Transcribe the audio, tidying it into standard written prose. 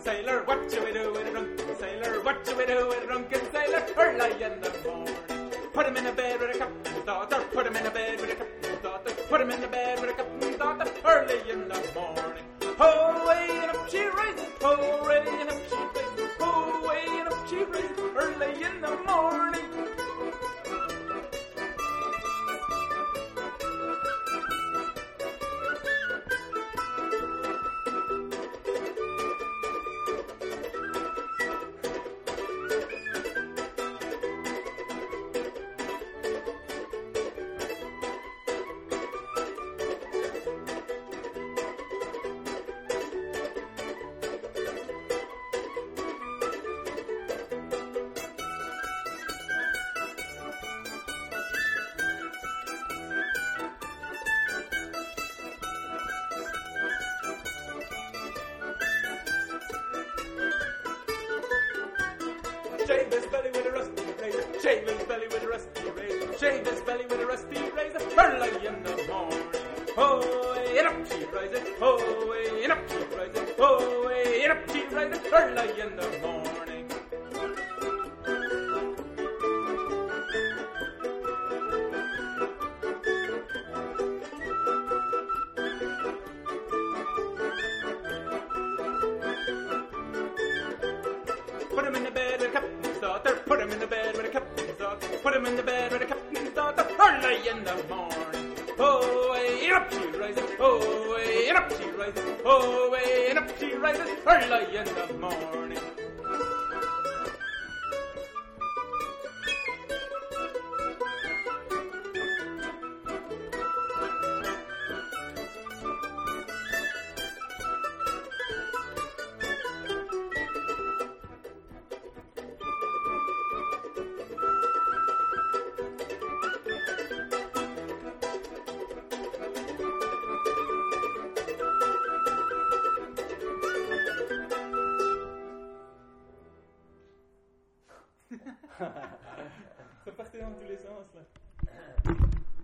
sailor? What shall we do with a drunken sailor? What shall we do with a drunken sailor? Early in the morning. Put him in a bed with a captain's daughter. Put him in a bed with a captain's daughter. Put him in a bed with a captain's daughter. Early in the morning. Ho-way and up she rises. Ho-way and up she rises. Ho-way and up she rises. Early in the morning. Shave his belly with a rusty razor. Shave his belly with a rusty razor. Shave his belly with a rusty razor. Early in the morning. Oh, and up she rises. Oh, and up she rises. Oh, and up she rises. Early in the morning. Put him in the bed with a captain's daughter. Put him in the bed with a captain's daughter. Put him in the bed with a captain's daughter. Early in the morning. Oh, and up she rises. Oh, and up she rises. Oh, and up she rises. Early in the morning. Ça partait dans tous les sens là.